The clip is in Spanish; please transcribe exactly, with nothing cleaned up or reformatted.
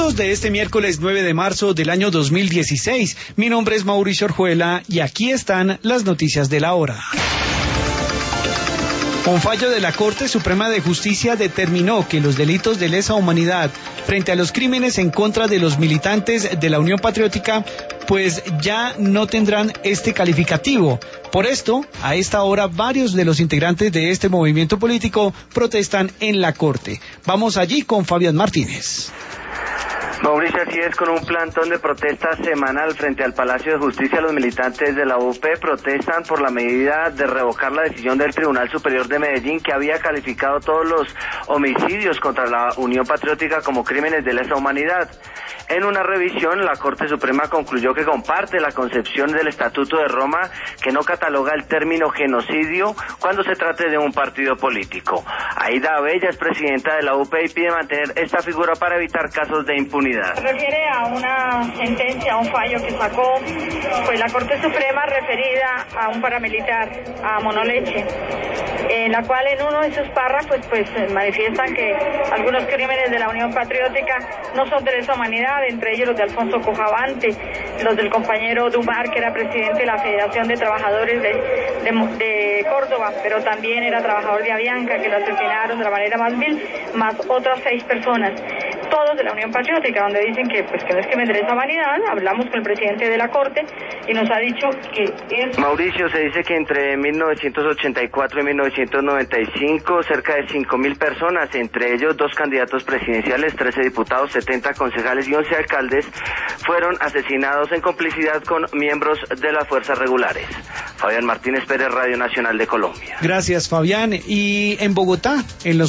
minutos de este miércoles nueve de marzo del año dos mil dieciséis. Mi nombre es Mauricio Orjuela y aquí están las noticias de la hora. Un fallo de la Corte Suprema de Justicia determinó que los delitos de lesa humanidad frente a los crímenes en contra de los militantes de la Unión Patriótica pues ya no tendrán este calificativo. Por esto, a esta hora, varios de los integrantes de este movimiento político protestan en la Corte. Vamos allí con Fabián Martínez. Mauricio, así es, con un plantón de protesta semanal frente al Palacio de Justicia, los militantes de la U P protestan por la medida de revocar la decisión del Tribunal Superior de Medellín, que había calificado todos los homicidios contra la Unión Patriótica como crímenes de lesa humanidad. En una revisión, la Corte Suprema concluyó que comparte la concepción del Estatuto de Roma, que no cataloga el término genocidio cuando se trate de un partido político. Aida Abella es presidenta de la U P y pide mantener esta figura para evitar casos de impunidad. Se refiere a una sentencia, a un fallo que sacó pues la Corte Suprema referida a un paramilitar, a Monoleche, en la cual en uno de sus párrafos pues, pues manifiestan que algunos crímenes de la Unión Patriótica no son de lesa humanidad, entre ellos los de Alfonso Cojavante, los del compañero Dumar, que era presidente de la Federación de Trabajadores de, de, de Córdoba, pero también era trabajador de Avianca, que lo asesinaron de la manera más vil, más otras seis personas, todos de la Unión Patriótica, donde dicen que pues que no es crimen de lesa humanidad. Hablamos con el presidente de la Corte y nos ha dicho que es... Mauricio, se dice que entre mil novecientos ochenta y cuatro y mil novecientos noventa y cinco, cerca de cinco mil personas, entre ellos dos candidatos presidenciales, trece diputados, setenta concejales y once alcaldes, fueron asesinados en complicidad con miembros de las fuerzas regulares. Fabián Martínez Pérez, Radio Nacional de Colombia. Gracias, Fabián. Y en Bogotá, en los